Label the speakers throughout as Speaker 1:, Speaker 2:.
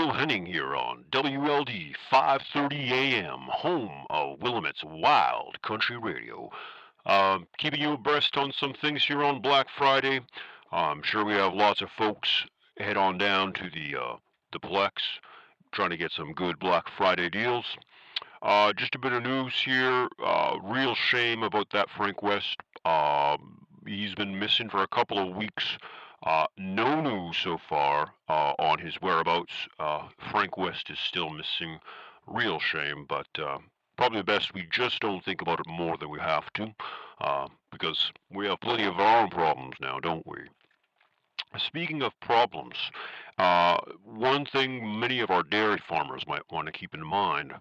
Speaker 1: Bill Henning here on WLD 530 AM, home of Willamette's Wild Country Radio. Keeping you abreast on some things here on Black Friday. I'm sure we have lots of folks head on down to the Plex, trying to get some good Black Friday deals. Just a bit of news here. Real shame about that Frank West. He's been missing for a couple of weeks. No news so far on his whereabouts. Frank West is still missing. Real shame, but probably best we just don't think about it more than we have to, because we have plenty of our own problems now, don't we? Speaking of problems, one thing many of our dairy farmers might want to keep in mind,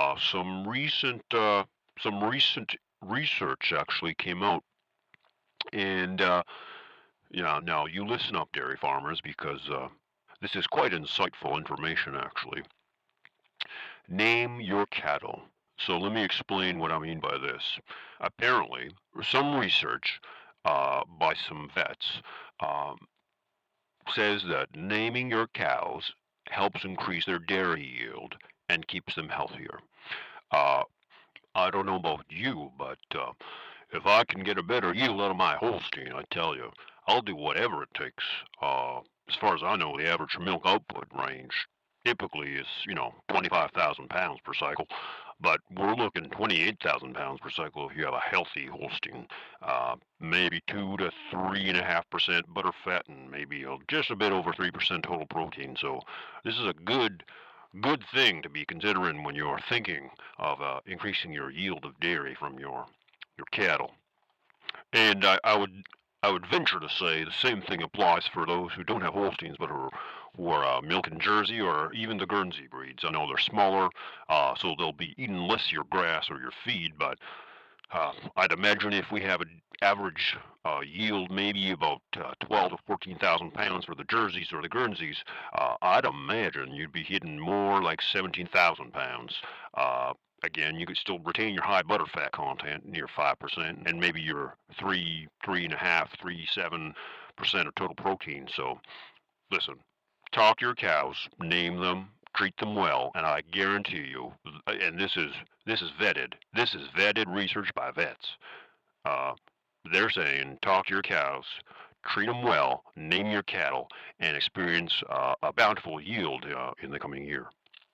Speaker 1: some recent research actually came out, and yeah, now you listen up, dairy farmers, because this is quite insightful information actually. Name your cattle. So let me explain what I mean by this. Apparently, some research by some vets um, says that naming your cows helps increase their dairy yield and keeps them healthier. Uh, I don't know about you, but if I can get a better yield out of my Holstein, I tell you, I'll do whatever it takes. As far as I know, the average milk output range typically is, 25,000 pounds per cycle, but we're looking 28,000 pounds per cycle if you have a healthy Holstein. Maybe 2 to 3.5% butter fat and maybe just a bit over 3% total protein. So this is a good thing to be considering when you're thinking of increasing your yield of dairy from your cattle. And I would venture to say the same thing applies for those who don't have Holsteins but who are milking Jersey or even the Guernsey breeds. I know they're smaller, so they'll be eating less of your grass or your feed, but I'd imagine if we have an average yield maybe about 12 to 14,000 pounds for the Jerseys or the Guernseys, I'd imagine you'd be hitting more like 17,000 pounds. Again, you could still retain your high butterfat content near 5%, and maybe your 3.5, 3.7% of total protein. So, listen, talk to your cows, name them, treat them well, and I guarantee you, and this is vetted. This is vetted research by vets. Uh, they're saying talk to your cows, treat them well, name your cattle, and experience a bountiful yield in the coming year.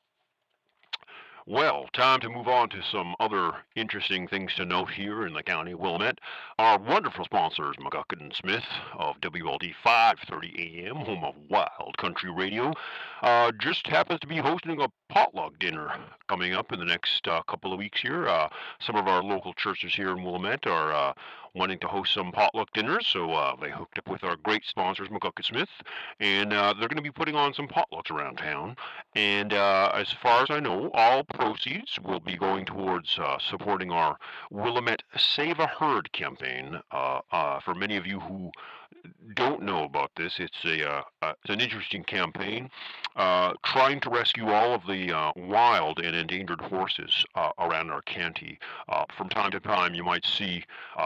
Speaker 1: Well, time to move on to some other interesting things to note here in the county of Willamette. Our wonderful sponsors, McGucket and Smith of WLD 530 AM, home of Wild Country Radio, just happens to be hosting a potluck dinner coming up in the next couple of weeks here. Some of our local churches here in Willamette are wanting to host some potluck dinners, so they hooked up with our great sponsors, McGucket Smith, and they're going to be putting on some potlucks around town. And as far as I know, all proceeds will be going towards supporting our Willamette Save a Herd campaign. For many of you who don't know about this, it's an interesting campaign trying to rescue all of the wild and endangered horses around our county. From time to time, you might see,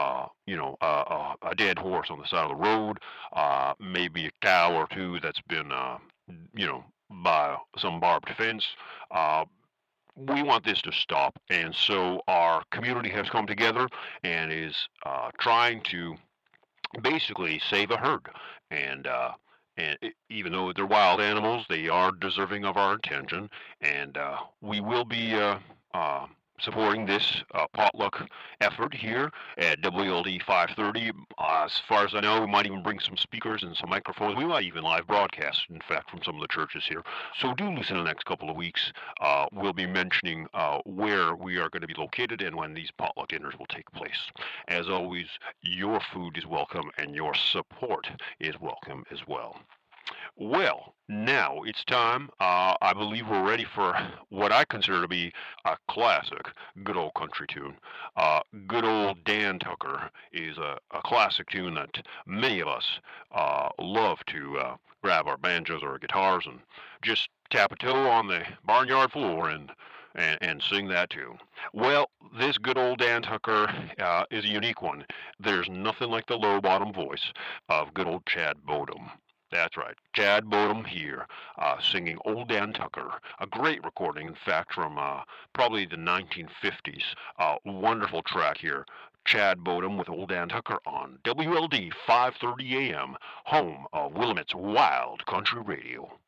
Speaker 1: a dead horse on the side of the road, maybe a cow or two that's been, you know, by some barbed fence. Uh, we want this to stop, and so our community has come together and is trying to basically save a herd. And even though they're wild animals, they are deserving of our attention, and we will be supporting this potluck effort here at WLD 530. As far as I know, we might even bring some speakers and some microphones. We might even live broadcast, in fact, from some of the churches here. So do listen in the next couple of weeks. We'll be mentioning where we are going to be located and when these potluck dinners will take place. As always, your food is welcome and your support is welcome as well. Well, now it's time. I believe we're ready for what I consider to be a classic good old country tune. Good old Dan Tucker is a classic tune that many of us love to grab our banjos or our guitars and just tap a toe on the barnyard floor and sing that tune. Well, this good old Dan Tucker is a unique one. There's nothing like the low bottom voice of good old Chad Bodum. That's right. Chad Bodum here, singing Old Dan Tucker. A great recording, in fact, from probably the 1950s. Wonderful track here. Chad Bodum with Old Dan Tucker on WLD 530 AM, home of Willamette's Wild Country Radio.